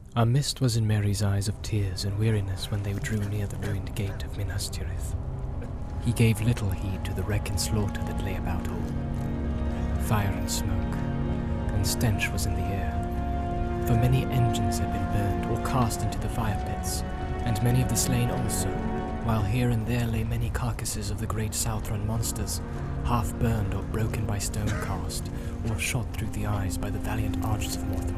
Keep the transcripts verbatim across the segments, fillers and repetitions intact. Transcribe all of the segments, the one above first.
A mist was in Merry's eyes of tears and weariness when they drew near the ruined gate of Minas Tirith. He gave little heed to the wreck and slaughter that lay about all. Fire and smoke, and stench was in the air, for many engines had been burned or cast into the fire pits, and many of the slain also, while here and there lay many carcasses of the great Southron monsters, half burned or broken by stone cast, or shot through the eyes by the valiant archers of Morthond.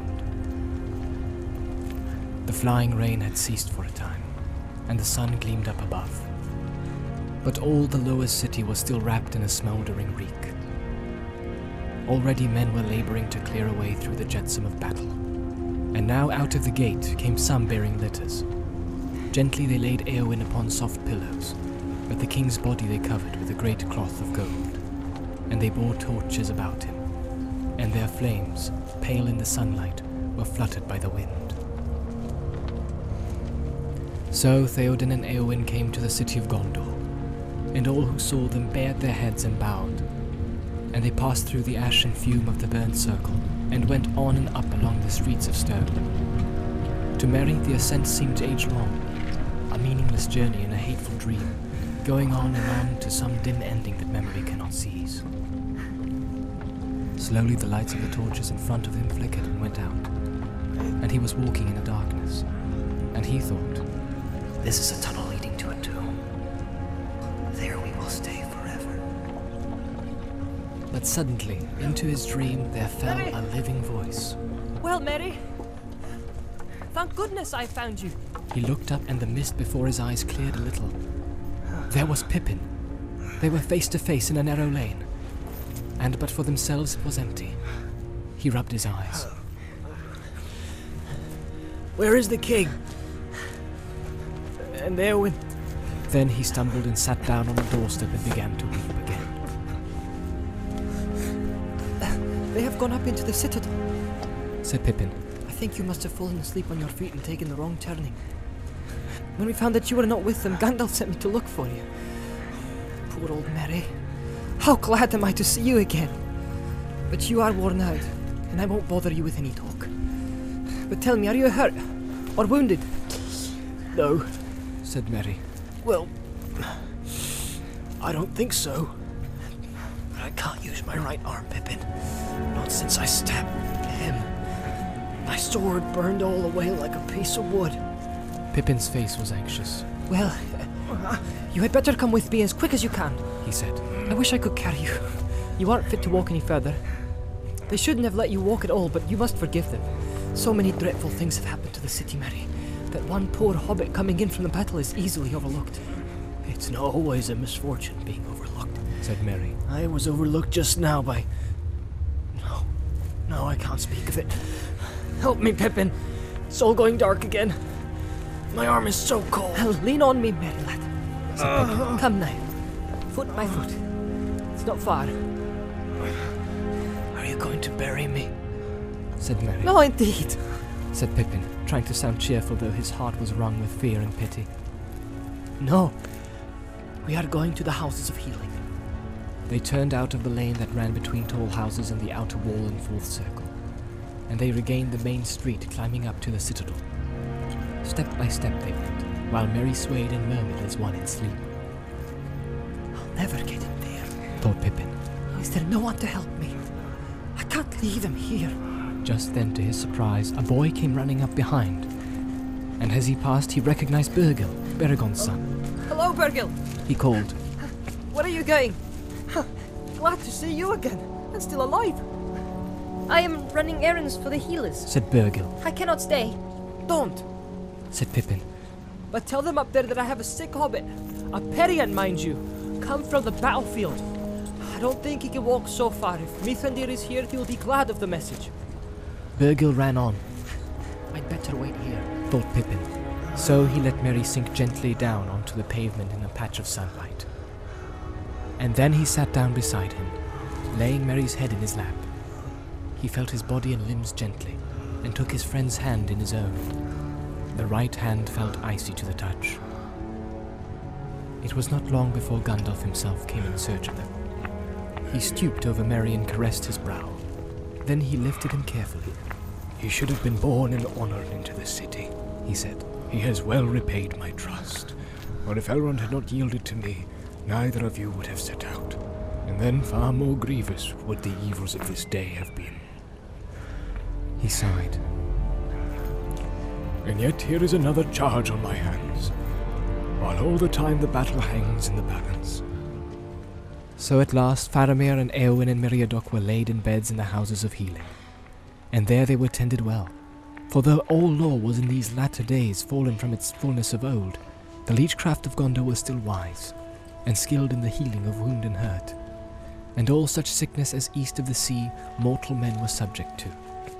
The flying rain had ceased for a time, and the sun gleamed up above. But all the lower city was still wrapped in a smouldering reek. Already men were laboring to clear a way through the jetsam of battle, and now out of the gate came some bearing litters. Gently they laid Éowyn upon soft pillows, but the king's body they covered with a great cloth of gold, and they bore torches about him, and their flames, pale in the sunlight, were fluttered by the wind. So Theoden and Éowyn came to the city of Gondor, and all who saw them bared their heads and bowed, and they passed through the ash and fume of the burnt circle, and went on and up along the streets of stone. To Merry the ascent seemed age-long, a meaningless journey in a hateful dream, going on and on to some dim ending that memory cannot seize. Slowly the lights of the torches in front of him flickered and went out, and he was walking in the darkness, and he thought, "This is a tunnel leading to a tomb. There we will stay forever." But suddenly, into his dream there fell Merry! a living voice. Well, Merry, thank goodness I found you. He looked up and the mist before his eyes cleared a little. There was Pippin. They were face to face in a narrow lane, and but for themselves it was empty. He rubbed his eyes. Where is the king? And Éowyn. Then he stumbled and sat down on the doorstep and began to weep again. They have gone up into the citadel, Said Pippin. I think you must have fallen asleep on your feet and taken the wrong turning. When we found that you were not with them, Gandalf sent me to look for you. Poor old Merry. How glad am I to see you again. But you are worn out, and I won't bother you with any talk. But tell me, are you hurt? Or wounded? No, Said Merry. well, I don't think so. But I can't use my right arm, Pippin. Not since I stabbed him. My sword burned all away like a piece of wood. Pippin's face was anxious. Well, uh, you had better come with me as quick as you can. He said. I wish I could carry you. You aren't fit to walk any further. They shouldn't have let you walk at all, but you must forgive them. So many dreadful things have happened to the city, Merry, that one poor hobbit coming in from the battle is easily overlooked. It's not always a misfortune being overlooked. Said Merry. I was overlooked just now by... No, no, I can't speak of it. Help me, Pippin. It's all going dark again. My arm is so cold. Well, lean on me, Merry lad. Uh, Come now. Foot by foot. It's not far. Are you going to bury me? Said Merry. No, indeed. Said Pippin, trying to sound cheerful though his heart was wrung with fear and pity. No. We are going to the houses of healing. They turned out of the lane that ran between tall houses and the outer wall in fourth circle, and they regained the main street, climbing up to the citadel. Step by step they went, while Merry swayed and murmured as one in sleep. I'll never get in there. Thought Pippin. Is there no one to help me? I can't leave them here. Just then, to his surprise, a boy came running up behind, and as he passed he recognized Bergil, Beregond's son. Hello, Bergil. He called. Where are you going? Glad to see you again, and still alive. I am running errands for the healers. Said Bergil. I cannot stay. Don't. Said Pippin. But tell them up there that I have a sick hobbit. A Perian, mind you. Come from the battlefield. I don't think he can walk so far. If Mithrandir is here, he will be glad of the message. Bergil ran on, I'd better wait here. thought Pippin. So he let Merry sink gently down onto the pavement in a patch of sunlight. And then he sat down beside him, laying Merry's head in his lap. He felt his body and limbs gently, and took his friend's hand in his own. The right hand felt icy to the touch. It was not long before Gandalf himself came in search of them. He stooped over Merry and caressed his brow. Then he lifted him carefully. He should have been born and honored into the city, he said. He has well repaid my trust. For if Elrond had not yielded to me, neither of you would have set out. And then far more grievous would the evils of this day have been. He sighed. And yet here is another charge on my hands, while all the time the battle hangs in the balance. So at last Faramir and Éowyn and Meriadoc were laid in beds in the houses of healing, and there they were tended well. For though all lore was in these latter days fallen from its fullness of old, the leechcraft of Gondor was still wise, and skilled in the healing of wound and hurt, and all such sickness as east of the sea mortal men were subject to,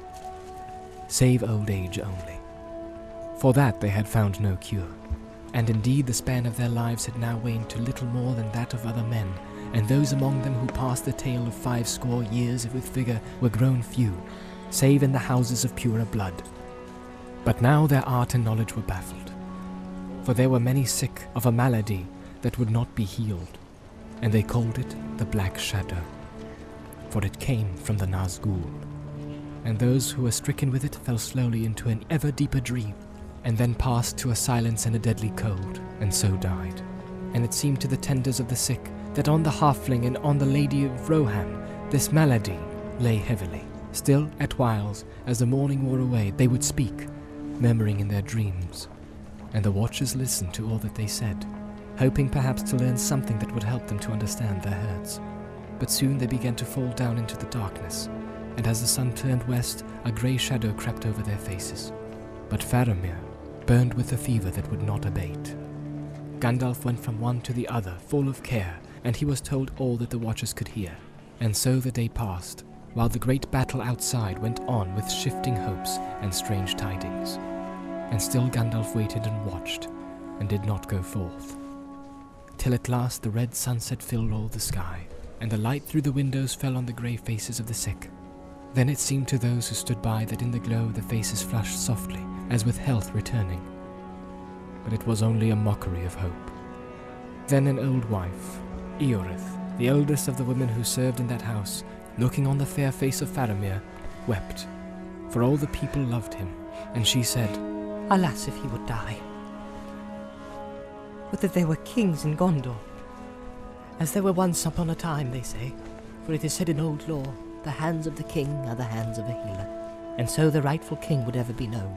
save old age only. For that they had found no cure, and indeed the span of their lives had now waned to little more than that of other men, and those among them who passed the tale of five score years with vigour were grown few, save in the houses of purer blood. But now their art and knowledge were baffled, for there were many sick of a malady that would not be healed, and they called it the Black Shadow, for it came from the Nazgûl. And those who were stricken with it fell slowly into an ever deeper dream, and then passed to a silence and a deadly cold, and so died. And it seemed to the tenders of the sick that on the halfling and on the Lady of Rohan this malady lay heavily. Still, at whiles, as the morning wore away, they would speak, murmuring in their dreams, and the watchers listened to all that they said, hoping perhaps to learn something that would help them to understand their hurts. But soon they began to fall down into the darkness, and as the sun turned west, a grey shadow crept over their faces. But Faramir burned with a fever that would not abate. Gandalf went from one to the other, full of care, and he was told all that the watchers could hear. And so the day passed, while the great battle outside went on with shifting hopes and strange tidings. And still Gandalf waited and watched, and did not go forth. Till at last the red sunset filled all the sky, and the light through the windows fell on the grey faces of the sick. Then it seemed to those who stood by that in the glow the faces flushed softly, as with health returning. But it was only a mockery of hope. Then an old wife, Eorith, the eldest of the women who served in that house, looking on the fair face of Faramir, wept, for all the people loved him, and she said, Alas, if he would die. Would that there were kings in Gondor, as there were once upon a time, they say, for it is said in old lore, the hands of the king are the hands of a healer, and so the rightful king would ever be known.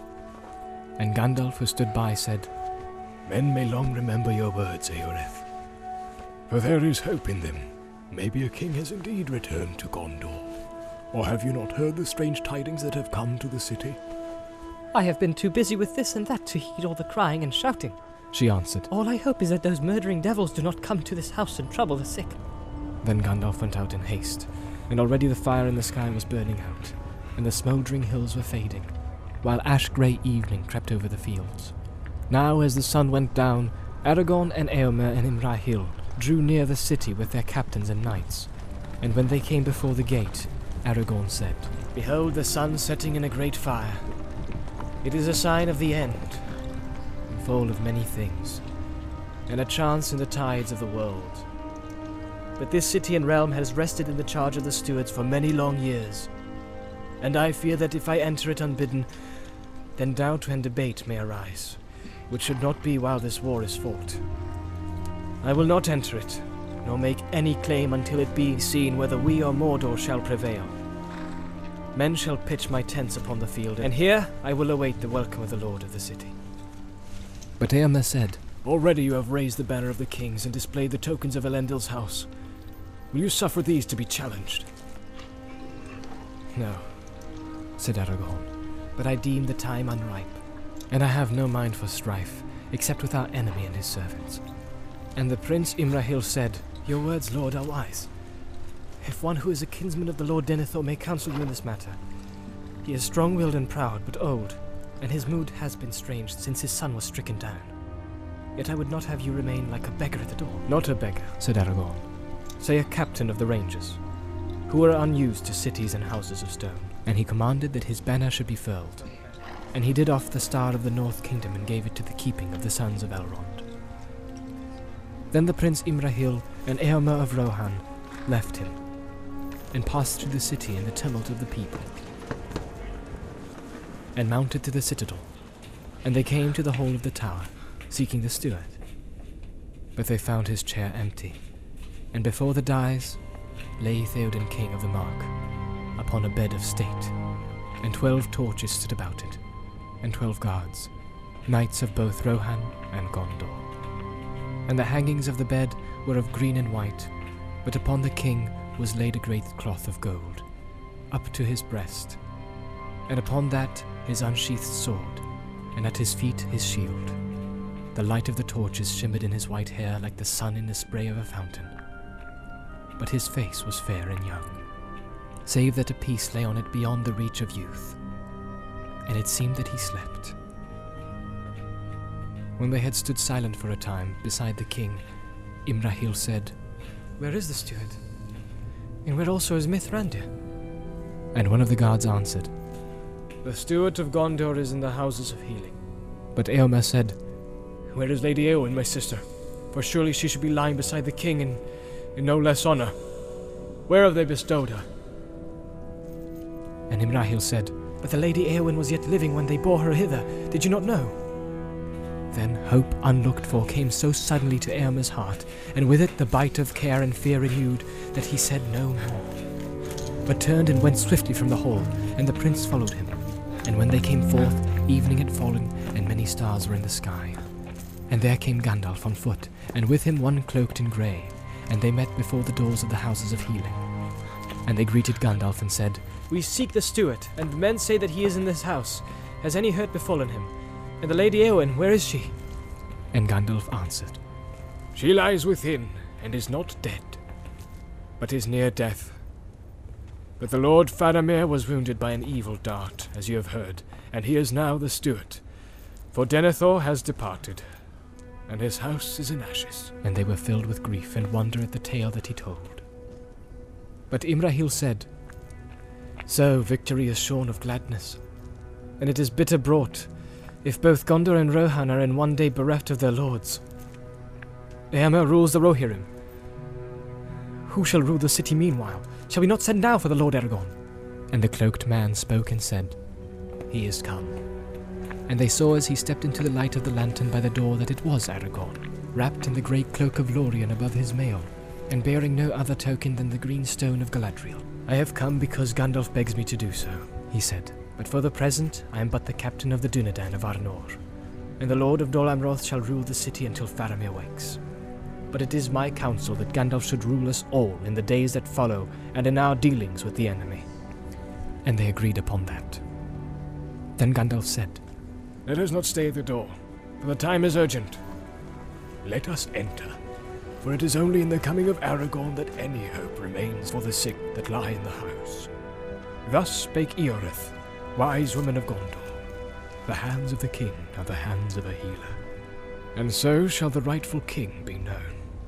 And Gandalf, who stood by, said, Men may long remember your words, Eorith, for there is hope in them. Maybe a king has indeed returned to Gondor. Or have you not heard the strange tidings that have come to the city? I have been too busy with this and that to heed all the crying and shouting, she answered. All I hope is that those murdering devils do not come to this house and trouble the sick. Then Gandalf went out in haste, and already the fire in the sky was burning out, and the smouldering hills were fading, while ash-grey evening crept over the fields. Now, as the sun went down, Aragorn and Éomer and Imrahil drew near the city with their captains and knights, and when they came before the gate, Aragorn said, Behold the sun setting in a great fire. It is a sign of the end, and fall of many things, and a chance in the tides of the world. But this city and realm has rested in the charge of the stewards for many long years, and I fear that if I enter it unbidden, then doubt and debate may arise, which should not be while this war is fought. I will not enter it, nor make any claim until it be seen whether we or Mordor shall prevail. Men shall pitch my tents upon the field, and here I will await the welcome of the lord of the city. But Éomer said, Already you have raised the banner of the kings and displayed the tokens of Elendil's house. Will you suffer these to be challenged? No, said Aragorn, but I deem the time unripe, and I have no mind for strife, except with our enemy and his servants. And the Prince Imrahil said, Your words, Lord, are wise. If one who is a kinsman of the Lord Denethor may counsel you in this matter. He is strong-willed and proud, but old, and his mood has been strange since his son was stricken down. Yet I would not have you remain like a beggar at the door. Not a beggar, said Aragorn. Say a captain of the Rangers, who are unused to cities and houses of stone. And he commanded that his banner should be furled. And he did off the Star of the North Kingdom and gave it to the keeping of the sons of Elrond. Then the Prince Imrahil and Éomer of Rohan left him, and passed through the city in the tumult of the people. and mounted to the citadel, and they came to the hall of the tower, seeking the steward. But they found his chair empty, and before the dais lay Theoden king of the Mark, upon a bed of state, and twelve torches stood about it, and twelve guards, knights of both Rohan and Gondor. And the hangings of the bed were of green and white, but upon the king was laid a great cloth of gold, up to his breast, and upon that his unsheathed sword, and at his feet his shield. The light of the torches shimmered in his white hair like the sun in the spray of a fountain. But his face was fair and young, save that a peace lay on it beyond the reach of youth, and it seemed that he slept. When they had stood silent for a time beside the king, Imrahil said, Where is the steward? And where also is Mithrandir? And one of the guards answered, The steward of Gondor is in the houses of healing. But Eomer said, Where is Lady Eowyn, my sister? For surely she should be lying beside the king in, in no less honor. Where have they bestowed her? And Imrahil said, But the Lady Eowyn was yet living when they bore her hither. Did you not know? Then hope unlooked for came so suddenly to Eomer's heart, and with it the bite of care and fear renewed, that he said no more, but turned and went swiftly from the hall, and the prince followed him. And when they came forth, evening had fallen, and many stars were in the sky. And there came Gandalf on foot, and with him one cloaked in grey, and they met before the doors of the houses of healing. And they greeted Gandalf and said, We seek the steward, and the men say that he is in this house. Has any hurt befallen him? And the Lady Eowyn, where is she? And Gandalf answered, She lies within, and is not dead, but is near death. But the Lord Faramir was wounded by an evil dart, as you have heard, and he is now the steward. For Denethor has departed, and his house is in ashes. And they were filled with grief and wonder at the tale that he told. But Imrahil said, So victory is shorn of gladness, and it is bitter brought, if both Gondor and Rohan are in one day bereft of their lords. Eomer rules the Rohirrim. Who shall rule the city meanwhile? Shall we not send now for the Lord Aragorn? And the cloaked man spoke and said, He is come. And they saw as he stepped into the light of the lantern by the door that it was Aragorn, wrapped in the great cloak of Lorien above his mail, and bearing no other token than the green stone of Galadriel. I have come because Gandalf begs me to do so, he said. But for the present, I am but the captain of the Dunedain of Arnor, and the Lord of Dol Amroth shall rule the city until Faramir wakes. But it is my counsel that Gandalf should rule us all in the days that follow, and in our dealings with the enemy. And they agreed upon that. Then Gandalf said, Let us not stay at the door, for the time is urgent. Let us enter, for it is only in the coming of Aragorn that any hope remains for the sick that lie in the house. Thus spake Eoreth, wise woman of Gondor. The hands of the king are the hands of a healer, and so shall the rightful king be known.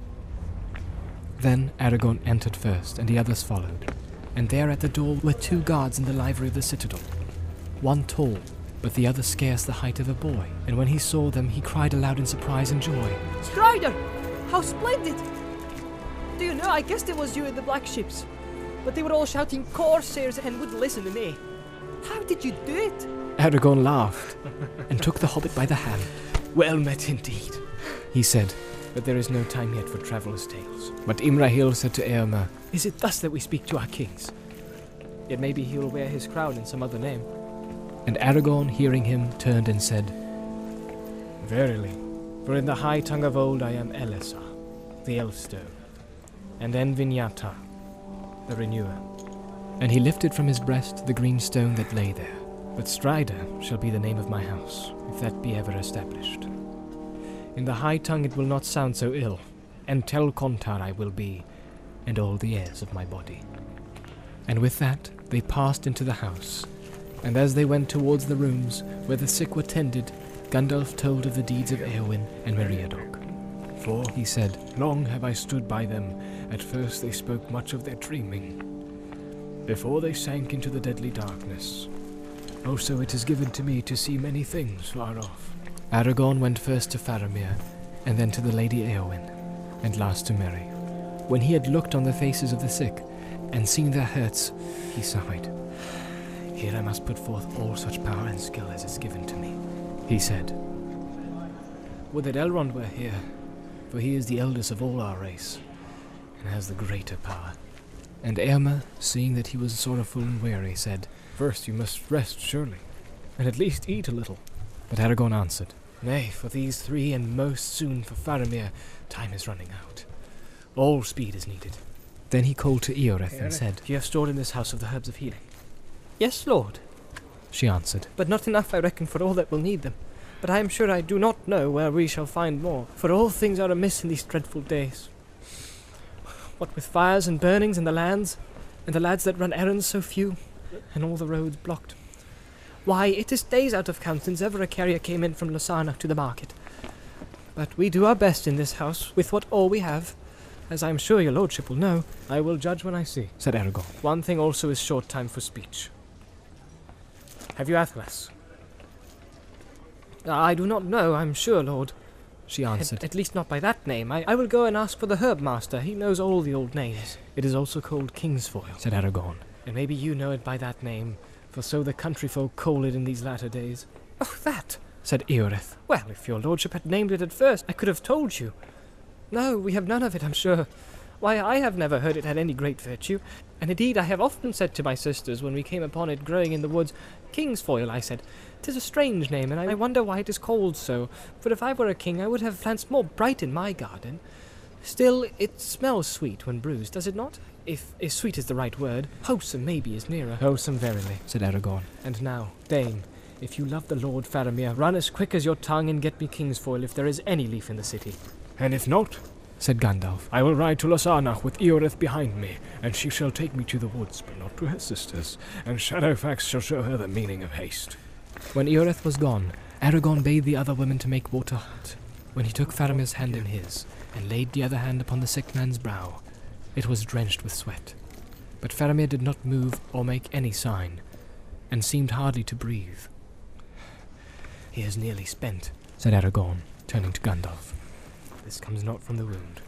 Then Aragorn entered first, and the others followed, and there at the door were two guards in the livery of the citadel, one tall, but the other scarce the height of a boy, and when he saw them he cried aloud in surprise and joy. Strider! How splendid! Do you know, I guessed it was you in the black ships, but they were all shouting Corsairs and wouldn't listen to me. How did you do it? Aragorn laughed, and took the hobbit by the hand. Well met indeed, he said, but there is no time yet for traveller's tales. But Imrahil said to Eomer, Is it thus that we speak to our kings? Yet maybe he will wear his crown in some other name. And Aragorn, hearing him, turned and said, Verily, for in the high tongue of old I am Elessar, the Elfstone, and Envinyata, the Renewer. And he lifted from his breast the green stone that lay there. But Strider shall be the name of my house, if that be ever established. In the high tongue it will not sound so ill, and Tel Kontar I will be, and all the heirs of my body. And with that they passed into the house, and as they went towards the rooms where the sick were tended, Gandalf told of the deeds of Eowyn and Meriadoc. For, he said, Long have I stood by them. At first they spoke much of their dreaming, before they sank into the deadly darkness. Also it is given to me to see many things far off. Aragorn went first to Faramir, and then to the Lady Eowyn, and last to Merry. When he had looked on the faces of the sick, and seen their hurts, he sighed. Here I must put forth all such power and skill as is given to me, he said. Would that Elrond were here, for he is the eldest of all our race, and has the greater power. And Eomer, seeing that he was sorrowful and weary, said, First you must rest, surely, and at least eat a little. But Aragorn answered, Nay, for these three, and most soon for Faramir, time is running out. All speed is needed. Then he called to Eoreth and said, You have stored in this house of the herbs of healing. Yes, Lord, She answered, but not enough, I reckon, for all that will need them. But I am sure I do not know where we shall find more, for all things are amiss in these dreadful days. What with fires and burnings in the lands, and the lads that run errands so few, and all the roads blocked. Why, it is days out of count since ever a carrier came in from Losana to the market. But we do our best in this house, with what all we have. As I am sure your lordship will know, I will judge when I see, said Aragorn. One thing also is short time for speech. Have you Athelas? I do not know, I'm sure, lord, she answered. At, at least not by that name. I, I will go and ask for the herb master. He knows all the old names. It is also called Kingsfoil, said Aragorn. And maybe you know it by that name, for so the country folk call it in these latter days. Oh, that, said Eoreth. Well, if your lordship had named it at first, I could have told you. No, we have none of it, I'm sure. Why, I have never heard it had any great virtue, and indeed I have often said to my sisters when we came upon it growing in the woods, Kingsfoil, I said, 'tis a strange name, and I wonder why it is called so, for if I were a king I would have plants more bright in my garden. Still, it smells sweet when bruised, does it not? If, if sweet is the right word, wholesome maybe is nearer. Wholesome verily, said Aragorn. And now, dame, if you love the Lord Faramir, run as quick as your tongue and get me Kingsfoil if there is any leaf in the city. And if not, said Gandalf, I will ride to Losana with Eoreth behind me, and she shall take me to the woods, but not to her sisters, and Shadowfax shall show her the meaning of haste. When Eoreth was gone, Aragorn bade the other women to make water hot. When he took Faramir's hand in his, and laid the other hand upon the sick man's brow, it was drenched with sweat. But Faramir did not move or make any sign, and seemed hardly to breathe. He is nearly spent, said Aragorn, turning to Gandalf. This comes not from the wound.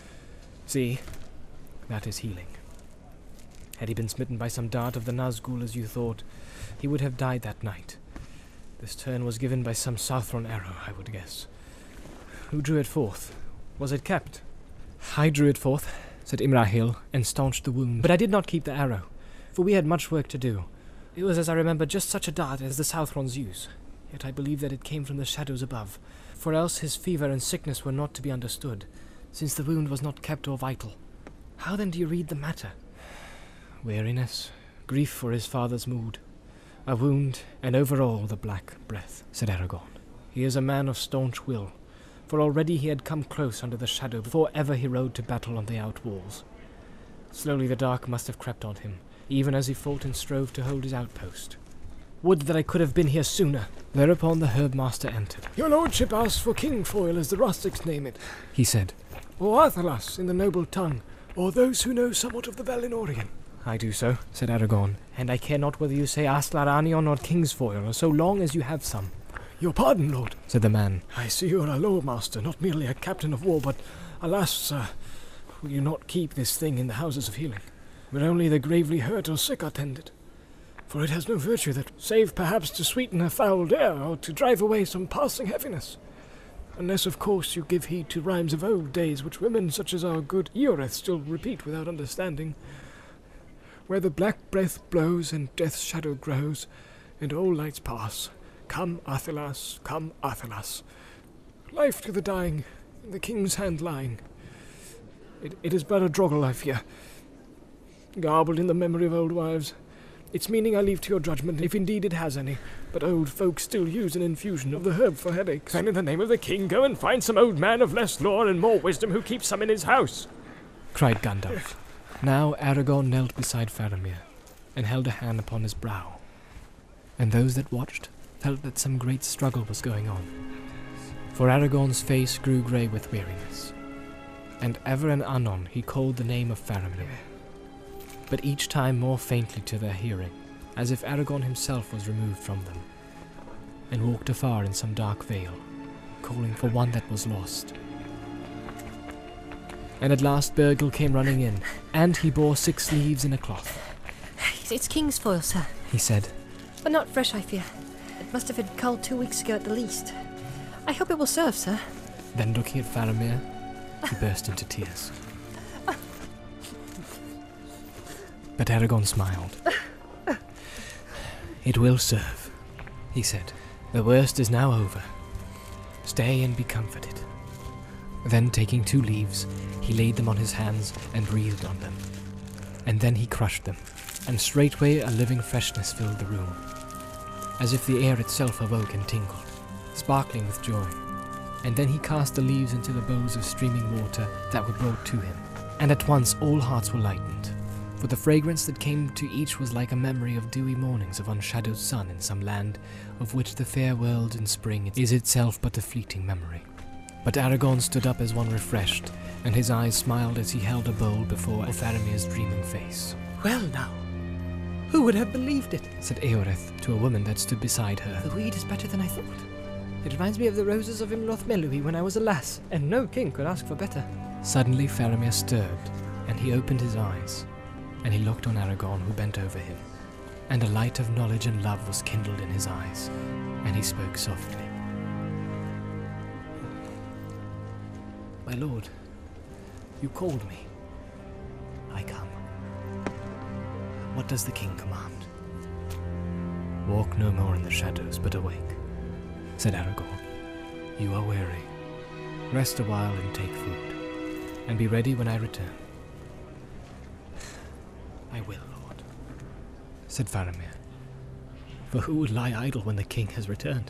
See, that is healing. Had he been smitten by some dart of the Nazgul as you thought, he would have died that night. This turn was given by some Southron arrow, I would guess. Who drew it forth? Was it kept? I drew it forth, said Imrahil, and staunched the wound. But I did not keep the arrow, for we had much work to do. It was, as I remember, just such a dart as the Southrons use. Yet I believe that it came from the shadows above, for else his fever and sickness were not to be understood, since the wound was not kept or vital. How then do you read the matter? Weariness, grief for his father's mood, a wound, and over all the black breath, said Aragorn. He is a man of staunch will, for already he had come close under the shadow before ever he rode to battle on the outwalls. Slowly the dark must have crept on him, even as he fought and strove to hold his outpost. Would that I could have been here sooner. Thereupon the herb-master entered. Your lordship asks for Kingfoil, as the rustics name it, he said, or Athelas in the noble tongue, or those who know somewhat of the Valinorian. I do so, said Aragorn, and I care not whether you say Aslaranion or Kingsfoil, so long as you have some. Your pardon, lord, said the man. I see you are a lore-master, not merely a captain of war, but, alas, sir, will you not keep this thing in the houses of healing, where only the gravely hurt or sick are tended? For it has no virtue that, save perhaps to sweeten a foul air, or to drive away some passing heaviness. Unless, of course, you give heed to rhymes of old days, which women such as our good Eoreth still repeat without understanding. Where the black breath blows and death's shadow grows, and all lights pass, come Athelas, come Athelas. Life to the dying, in the king's hand lying. It, it is but a droggle, I fear, garbled in the memory of old wives. Its meaning I leave to your judgment, if indeed it has any, but old folks still use an infusion of the herb for headaches. And in the name of the king, go and find some old man of less lore and more wisdom who keeps some in his house, cried Gandalf. Now Aragorn knelt beside Faramir, and held a hand upon his brow, and those that watched felt that some great struggle was going on, for Aragorn's face grew grey with weariness, and ever and anon he called the name of Faramir, but each time more faintly to their hearing, as if Aragorn himself was removed from them, and walked afar in some dark vale, calling for one that was lost. And at last Burgle came running in, and he bore six leaves in a cloth. It's Kingsfoil, sir, he said. but not fresh, I fear. It must have been culled two weeks ago at the least. I hope it will serve, sir. Then looking at Faramir, he burst into tears. But Aragorn smiled. "It will serve," he said. "The worst is now over. Stay and be comforted." Then, taking two leaves, he laid them on his hands and breathed on them. And then he crushed them, and straightway a living freshness filled the room, as if the air itself awoke and tingled, sparkling with joy. And then he cast the leaves into the bowls of streaming water that were brought to him, and at once all hearts were lightened, for the fragrance that came to each was like a memory of dewy mornings of unshadowed sun in some land of which the fair world in spring is itself but a fleeting memory. But Aragorn stood up as one refreshed, and his eyes smiled as he held a bowl before Faramir's dreaming face. Well now, who would have believed it? Said Eoreth to a woman that stood beside her. The weed is better than I thought. It reminds me of the roses of Imloth Melui when I was a lass, and no king could ask for better. Suddenly Faramir stirred, and he opened his eyes, and he looked on Aragorn, who bent over him, and a light of knowledge and love was kindled in his eyes, and he spoke softly. "My lord, you called me. I come. What does the king command?" "Walk no more in the shadows, but awake," said Aragorn. "You are weary. Rest a while and take food, and be ready when I return." "I will, lord," said Faramir. "For who would lie idle when the king has returned?"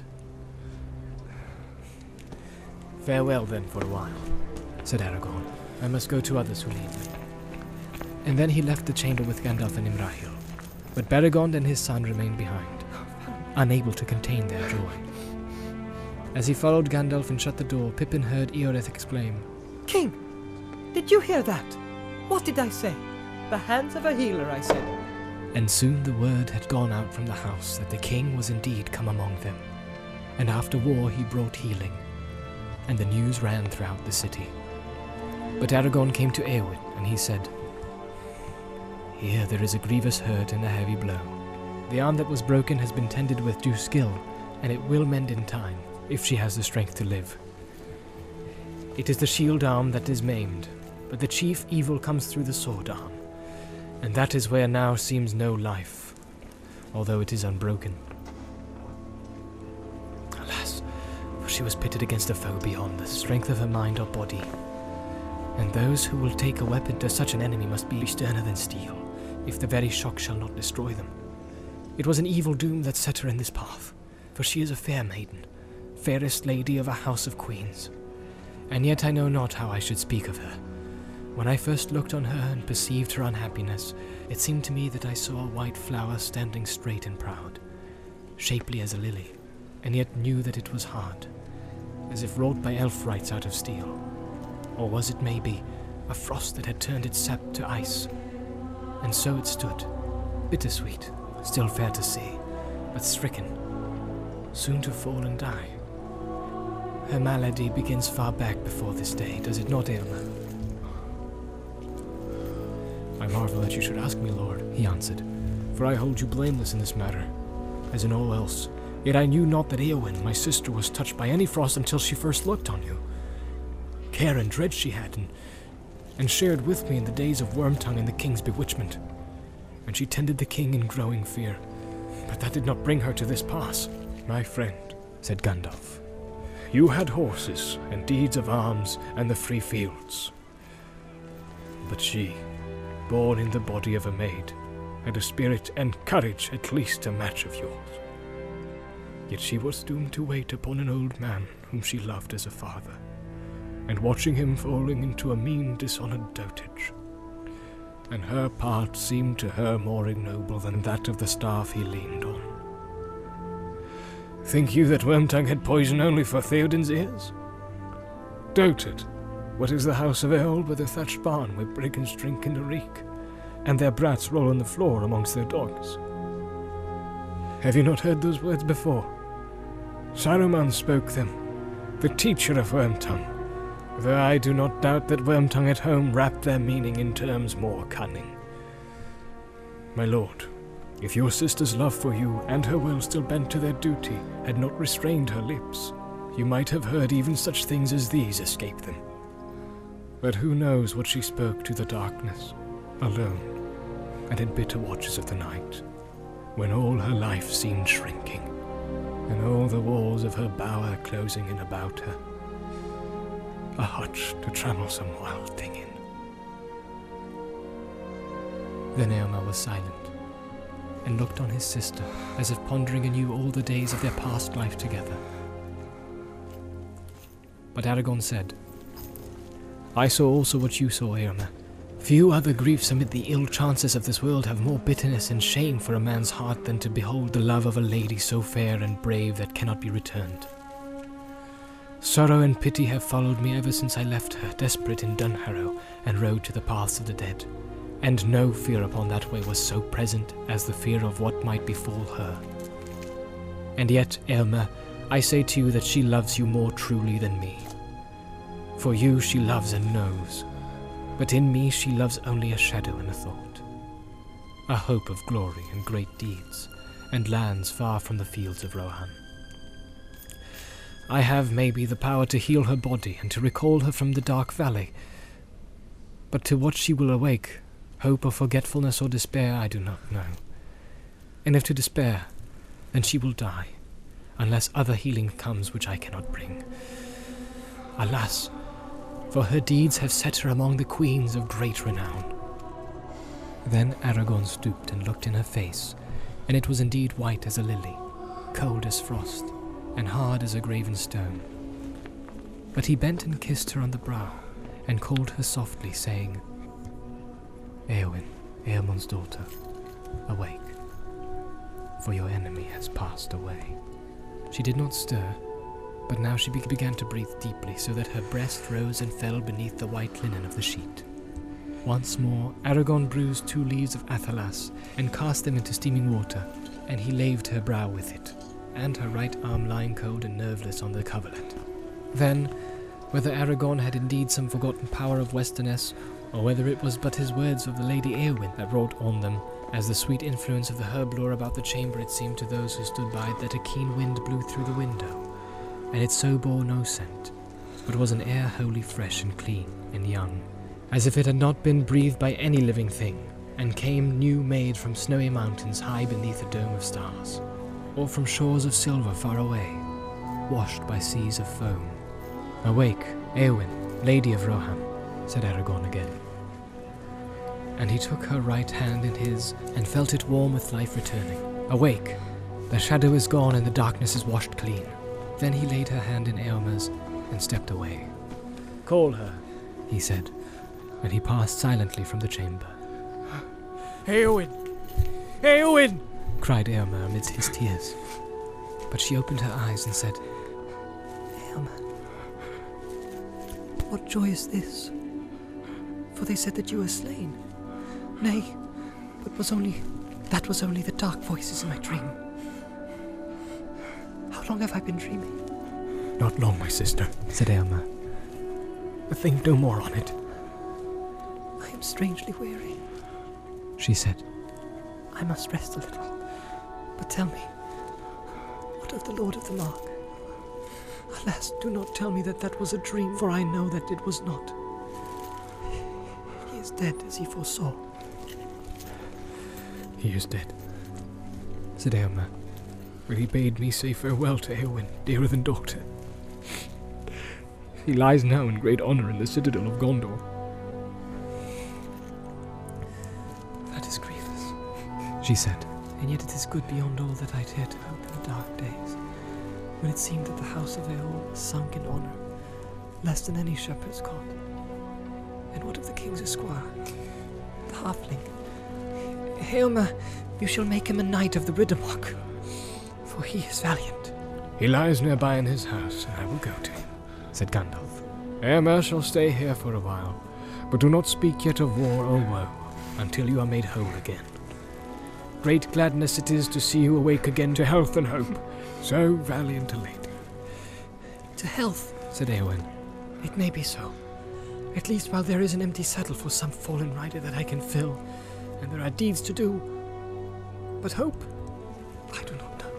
"Farewell then for a while," said Aragorn. "I must go to others who lead me." And then he left the chamber with Gandalf and Imrahil, but Beregond and his son remained behind, unable to contain their joy. As he followed Gandalf and shut the door, Pippin heard Eoreth exclaim, King! Did you hear that? What did I say? The hands of a healer, I said. And soon the word had gone out from the house that the king was indeed come among them, and after war he brought healing, and the news ran throughout the city. But Aragorn came to Eowyn, and he said, "Here there is a grievous hurt and a heavy blow. The arm that was broken has been tended with due skill, and it will mend in time, if she has the strength to live. It is the shield arm that is maimed, but the chief evil comes through the sword arm, and that is where now seems no life, although it is unbroken. Alas, for she was pitted against a foe beyond the strength of her mind or body, and those who will take a weapon to such an enemy must be sterner than steel, if the very shock shall not destroy them. It was an evil doom that set her in this path, for she is a fair maiden, fairest lady of a house of queens, and yet I know not how I should speak of her. When I first looked on her and perceived her unhappiness, it seemed to me that I saw a white flower standing straight and proud, shapely as a lily, and yet knew that it was hard, as if wrought by elf rights out of steel. Or was it, maybe, a frost that had turned its sap to ice? And so it stood, bittersweet, still fair to see, but stricken, soon to fall and die. Her malady begins far back before this day, does it not, Eomer?" "I marvel that you should ask me, lord," he answered, "for I hold you blameless in this matter, as in all else. Yet I knew not that Eowyn, my sister, was touched by any frost until she first looked on you. Care and dread she had, and, and shared with me in the days of Wormtongue and the king's bewitchment. And she tended the king in growing fear, but that did not bring her to this pass." "My friend," said Gandalf, "you had horses, and deeds of arms, and the free fields. But she, born in the body of a maid, had a spirit and courage at least a match of yours. Yet she was doomed to wait upon an old man whom she loved as a father, and watching him falling into a mean, dishonored dotage. And her part seemed to her more ignoble than that of the staff he leaned on. Think you that Wormtongue had poison only for Theoden's ears? Doted, what is the house of Eorl but a thatched barn where brigands drink and reek, and their brats roll on the floor amongst their dogs? Have you not heard those words before? Saruman spoke them, the teacher of Wormtongue, though I do not doubt that Wormtongue at home wrapped their meaning in terms more cunning. My lord, If your sister's love for you and her will still bent to their duty had not restrained her lips, you might have heard even such things as these escape them. But who knows what she spoke to the darkness, alone, and in bitter watches of the night, when all her life seemed shrinking, and all the walls of her bower closing in about her. A hutch to trammel some wild thing in. Then Eomer was silent, and looked on his sister, as if pondering anew all the days of their past life together. But Aragorn said, I saw also what you saw, Eomer. Few other griefs amid the ill chances of this world have more bitterness and shame for a man's heart than to behold the love of a lady so fair and brave that cannot be returned. Sorrow and pity have followed me ever since I left her, desperate in Dunharrow, and rode to the paths of the dead. And no fear upon that way was so present as the fear of what might befall her. And yet, Eomer, I say to you that she loves you more truly than me. For you she loves and knows, but in me she loves only a shadow and a thought, a hope of glory and great deeds, and lands far from the fields of Rohan. I have, maybe, the power to heal her body and to recall her from the dark valley, but to what she will awake, hope or forgetfulness or despair, I do not know. And if to despair, then she will die, unless other healing comes which I cannot bring. Alas, for her deeds have set her among the queens of great renown. Then Aragorn stooped and looked in her face, and it was indeed white as a lily, cold as frost, and hard as a graven stone. But he bent and kissed her on the brow, and called her softly, saying, Eowyn, Eormund's daughter, awake, for your enemy has passed away. She did not stir, but now she be- began to breathe deeply, so that her breast rose and fell beneath the white linen of the sheet. Once more, Aragorn bruised two leaves of athalas, and cast them into steaming water, and he laved her brow with it, and her right arm lying cold and nerveless on the coverlet. Then, whether Aragorn had indeed some forgotten power of Westernesse, or whether it was but his words of the Lady Eowyn that wrought on them, as the sweet influence of the herb lore about the chamber, it seemed to those who stood by that a keen wind blew through the window, and it so bore no scent, but was an air wholly fresh and clean and young, as if it had not been breathed by any living thing, and came new made from snowy mountains high beneath a dome of stars, or from shores of silver far away, washed by seas of foam. Awake, Eowyn, Lady of Rohan, said Aragorn again. And he took her right hand in his, and felt it warm with life returning. Awake! The shadow is gone and the darkness is washed clean. Then he laid her hand in Eomer's, and stepped away. Call her, he said, and he passed silently from the chamber. Eowyn! Eowyn! Cried Eomer amidst his tears. But she opened her eyes and said, Eomer, what joy is this? For they said that you were slain. Nay, but was only that was only the dark voices in my dream. How long have I been dreaming? Not long, my sister, said Eomer. But think no more on it. I am strangely weary, she said. I must rest a little. But tell me, what of the Lord of the Mark? Alas, do not tell me that that was a dream, for I know that it was not. He is dead as he foresaw. He is dead, said Eomer, but he bade me say farewell to Eowyn, dearer than daughter. He lies now in great honour in the citadel of Gondor. That is grievous, she said. And yet it is good beyond all that I dared to hope in the dark days, when it seemed that the house of Eorl was sunk in honour, less than any shepherd's cot. And what of the king's esquire, the halfling? Eomer, you shall make him a knight of the Riddermark, for he is valiant. He lies nearby in his house, and I will go to him, said Gandalf. Eomer shall stay here for a while, but do not speak yet of war or woe, until you are made whole again. Great gladness it is to see you awake again to health and hope, so valiant a lady. To health, said Eowyn. It may be so. At least while there is an empty saddle for some fallen rider that I can fill, and there are deeds to do. but hope? I do not know.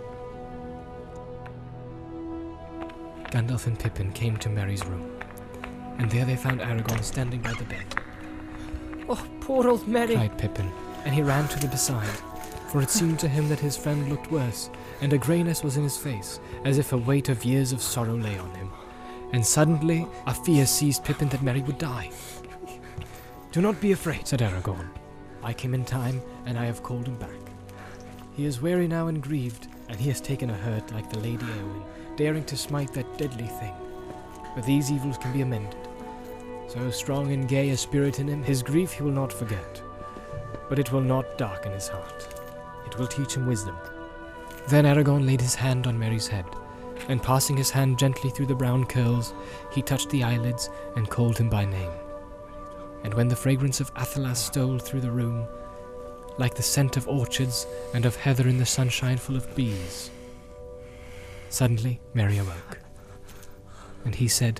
Gandalf and Pippin came to Merry's room, and there they found Aragorn standing by the bed. Oh, poor old Merry! Cried Pippin, and he ran to the beside, for it seemed to him that his friend looked worse, and a greyness was in his face, as if a weight of years of sorrow lay on him. And suddenly a fear seized Pippin that Merry would die. "Do not be afraid," said Aragorn. "I came in time, and I have called him back. He is weary now and grieved, and he has taken a hurt like the Lady Eowyn, daring to smite that deadly thing. But these evils can be amended. So strong and gay a spirit in him, his grief he will not forget. But it will not darken his heart. It will teach him wisdom." Then Aragorn laid his hand on Merry's head, and passing his hand gently through the brown curls, he touched the eyelids and called him by name. And when the fragrance of Athelas stole through the room, like the scent of orchards and of heather in the sunshine full of bees, suddenly Merry awoke, and he said,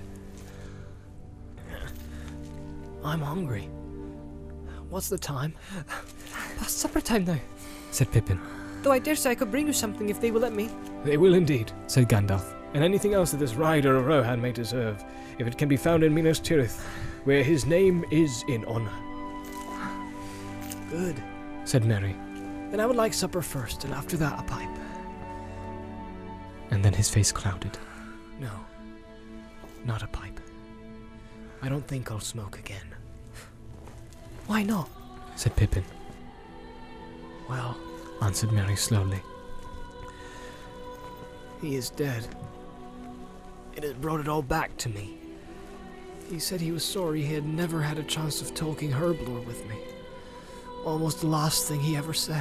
I'm hungry. What's the time? Past supper time now. said Pippin. Though I dare say I could bring you something if they will let me. They will indeed, Said Gandalf. and anything else that this rider or Rohan may deserve, if it can be found in Minas Tirith, where his name is in honor. Good. Said Merry, Then I would like supper first, and after that a pipe. and then his face clouded. No. Not a pipe. I don't think I'll smoke again. Why not? Said Pippin. Well, Answered Merry slowly. he is dead. It has brought it all back to me. He said he was sorry he had never had a chance of talking herblore with me. Almost the last thing he ever said.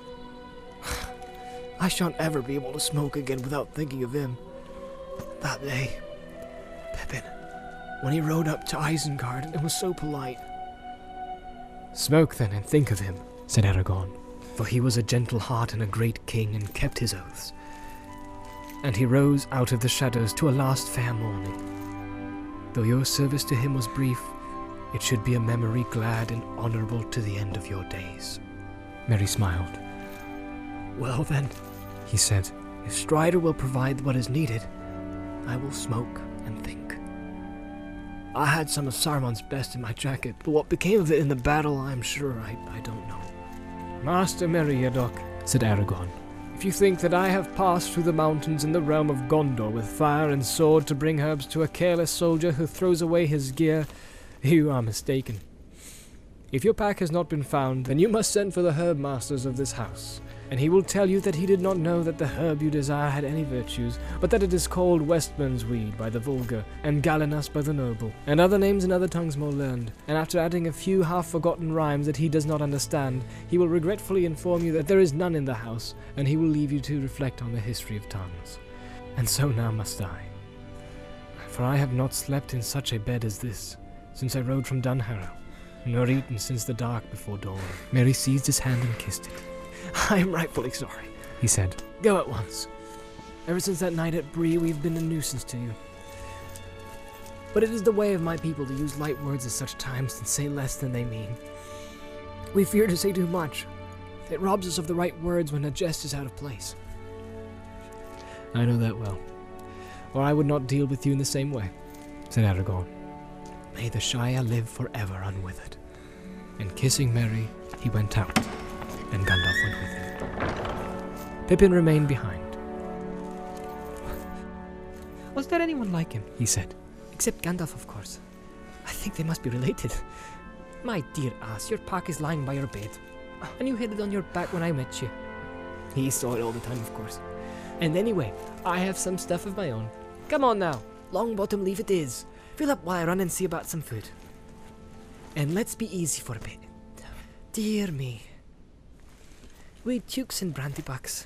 I shan't ever be able to smoke again without thinking of him. That day, Pippin, when he rode up to Isengard and was so polite. Smoke then and think of him, said Aragorn, for he was a gentle heart and a great king and kept his oaths. And he rose out of the shadows to a last fair morning. Though your service to him was brief, it should be a memory glad and honourable to the end of your days. Merry smiled. Well then, He said, if Strider will provide what is needed, I will smoke and think. I had some of Saruman's best in my jacket, but what became of it in the battle, I'm sure I, I don't know. Master Meriadoc, said Aragorn, if you think that I have passed through the mountains in the realm of Gondor with fire and sword to bring herbs to a careless soldier who throws away his gear, you are mistaken. If your pack has not been found, then you must send for the herb masters of this house, and he will tell you that he did not know that the herb you desire had any virtues, but that it is called Westburn's weed by the vulgar, and Galanas by the noble, and other names in other tongues more learned, and after adding a few half-forgotten rhymes that he does not understand, he will regretfully inform you that there is none in the house, and he will leave you to reflect on the history of tongues. And so now must I. For I have not slept in such a bed as this, since I rode from Dunharrow, nor eaten since the dark before dawn. Merry seized his hand and kissed it. I am rightfully sorry. He said, Go at once. Ever since that night at Bree, we've been a nuisance to you. But it is the way of my people to use light words at such times and say less than they mean. We fear to say too much. It robs us of the right words when a jest is out of place. I know that well, or I would not deal with you in the same way, said Aragorn. May the Shire live forever unwithered. And kissing Merry, he went out, and Gandalf went with him. Pippin remained behind. Was there anyone like him? He said, Except Gandalf, of course. I think they must be related. My dear ass, your pack is lying by your bed, and you hid it on your back when I met you. He saw it all the time, of course. And anyway, I have some stuff of my own. Come on now, Longbottom leave it is. Fill up while I run and see about some food. And let's be easy for a bit. Dear me. We tukes and brandybucks.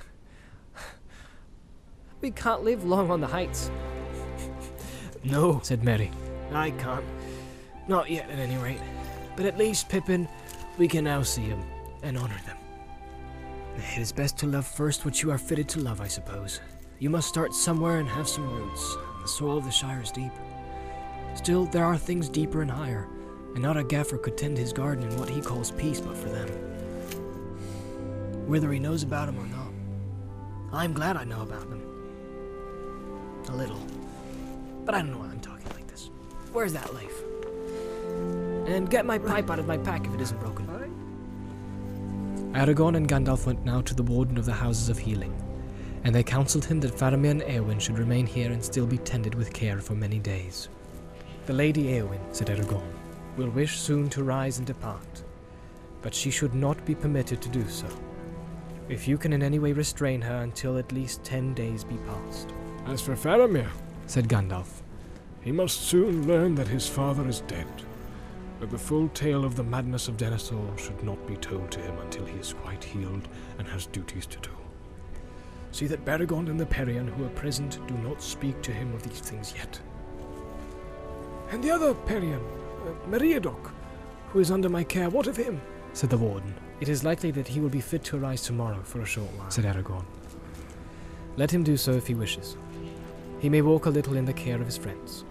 We can't live long on the heights. No, said Merry. I can't. Not yet, at any rate. But at least, Pippin, we can now see him and honor them. It is best to love first what you are fitted to love, I suppose. You must start somewhere and have some roots. The soil of the Shire is deep. Still, there are things deeper and higher, and not a gaffer could tend his garden in what he calls peace but for them. whether he knows about them or not. I'm glad I know about them. A little. But I don't know why I'm talking like this. Where's that Leif? And get my pipe out of my pack if it isn't broken. Aragorn and Gandalf went now to the Warden of the Houses of Healing, and they counselled him that Faramir and Éowyn should remain here and still be tended with care for many days. The Lady Éowyn, said Aragorn, will wish soon to rise and depart, but she should not be permitted to do so. If you can in any way restrain her until at least ten days be past. As for Faramir, said Gandalf, he must soon learn that his father is dead. But the full tale of the madness of Denethor should not be told to him until he is quite healed and has duties to do. See that Beregond and the Perian who are present do not speak to him of these things yet. And the other Perian, uh, Meriadoc, who is under my care, what of him? Said the Warden. It is likely that he will be fit to arise tomorrow for a short while, said Aragorn. Let him do so if he wishes. He may walk a little in the care of his friends.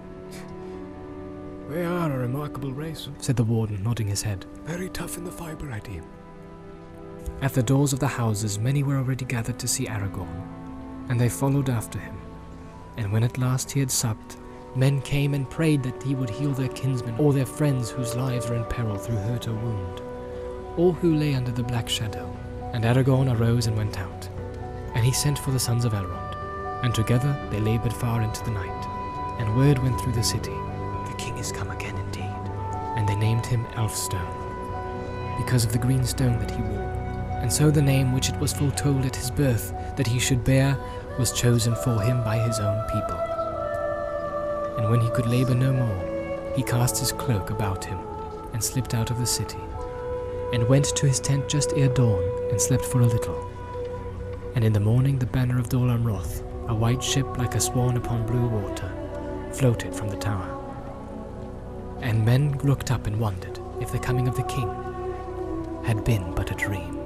They are a remarkable race, said the Warden, nodding his head. Very tough in the fibre, I deem. At the doors of the houses many were already gathered to see Aragorn, and they followed after him. And when at last he had supped, men came and prayed that he would heal their kinsmen or their friends whose lives were in peril through hurt or wound, or who lay under the black shadow. And Aragorn arose and went out, and he sent for the sons of Elrond, and together they laboured far into the night, and word went through the city, the king is come again indeed. And they named him Elfstone, because of the green stone that he wore. And so the name which it was foretold at his birth that he should bear was chosen for him by his own people. And when he could labour no more, he cast his cloak about him, and slipped out of the city, and went to his tent just ere dawn, and slept for a little. And in the morning the banner of Dol Amroth, a white ship like a swan upon blue water, floated from the tower. And men looked up and wondered if the coming of the king had been but a dream.